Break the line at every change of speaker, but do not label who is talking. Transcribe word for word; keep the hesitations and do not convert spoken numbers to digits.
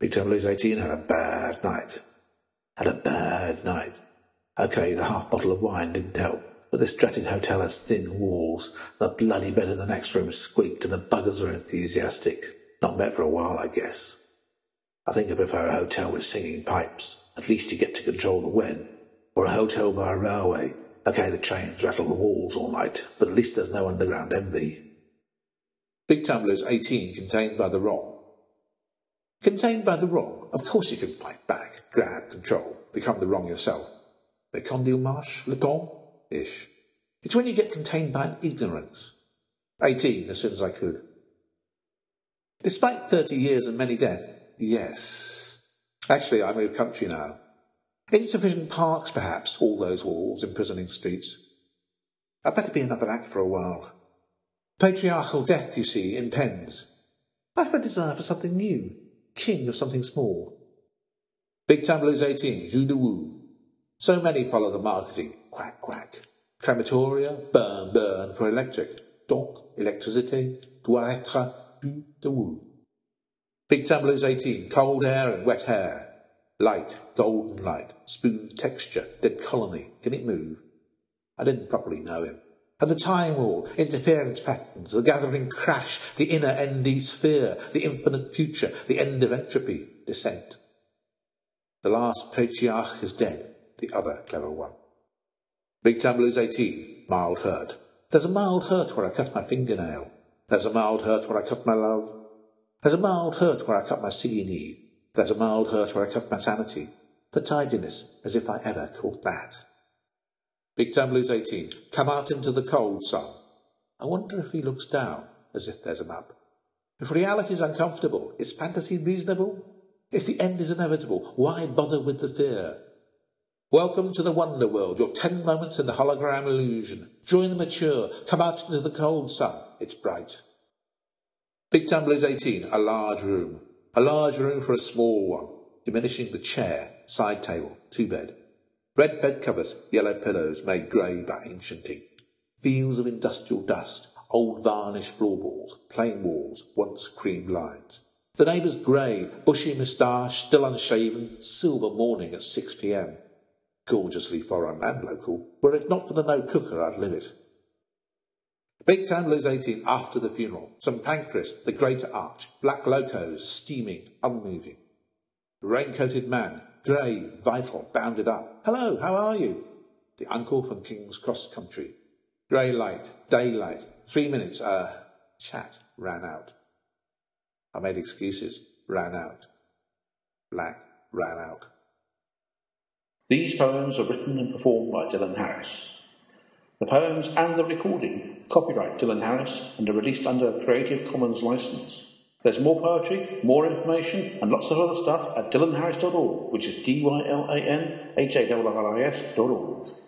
Big Time Blues eighteen had a bad night. Had a bad night. Okay, the half bottle of wine didn't help, but this dratted hotel has thin walls. The bloody bed in the next room squeaked and the buggers were enthusiastic. Not met for a while, I guess. I think I prefer a hotel with singing pipes. At least you get to control the wind. Or a hotel by a railway. Okay, the trains rattle the walls all night, but at least there's no underground envy. Big Time Blues eighteen, contained by the wrong. Contained by the wrong, of course you can fight back, grab, control, become the wrong yourself. Mais quand il marche, le temps? Ish. It's when you get contained by ignorance. eighteen, as soon as I could. Despite thirty years and many deaths, yes. Actually, I moved country now. Insufficient parks, perhaps, all those walls, imprisoning streets. I'd better be another act for a while. Patriarchal death, you see, impends. I have a desire for something new. King of something small. Big Time Blues eighteen, jus de woo. So many follow the marketing. Quack, quack. Crematoria, burn, burn for electric. Donc, électricité doit être jus de woo. Big Time Blues eighteen, cold air and wet hair. Light, golden light, spoon texture, dead colony. Can it move? I didn't properly know him. And the time wall, interference patterns, the gathering crash, the inner N D sphere, the infinite future, the end of entropy, descent. The last patriarch is dead, the other clever one. Big Time Blues eighteen, mild hurt. There's a mild hurt where I cut my fingernail. There's a mild hurt where I cut my love. There's a mild hurt where I cut my singing need. There's a mild hurt where I cut my sanity. For tidiness, as if I ever caught that. Big Time Blues eighteen, come out into the cold sun. I wonder if he looks down, as if there's a map. If reality is uncomfortable, is fantasy reasonable? If the end is inevitable, why bother with the fear? Welcome to the wonder world, your ten moments in the hologram illusion. Join the mature, come out into the cold sun, it's bright. Big Time Blues eighteen, a large room. A large room for a small one, diminishing the chair, side table, two bed. Red bed covers, yellow pillows made grey by ancient ink. Fields of industrial dust, old varnished floorboards, plain walls, once cream lines. The neighbour's grey, bushy moustache, still unshaven, silver morning at six p m. Gorgeously foreign and local. Were it not for the no cooker, I'd live it. Big Time Blues eighteen, after the funeral. Saint Pancras, the Great Arch, black locos, steaming, unmoving. Rain-coated man, grey, vital, bounded up. Hello, how are you? The uncle from King's Cross Country. Grey light, daylight, three minutes, uh, chat, ran out. I made excuses, ran out. Black, ran out.
These poems are written and performed by Dylan Harris. The poems and the recording, copyright Dylan Harris, and are released under a Creative Commons license. There's more poetry, more information, and lots of other stuff at dylan harris dot org, which is D Y L A N H A R R I S dot org.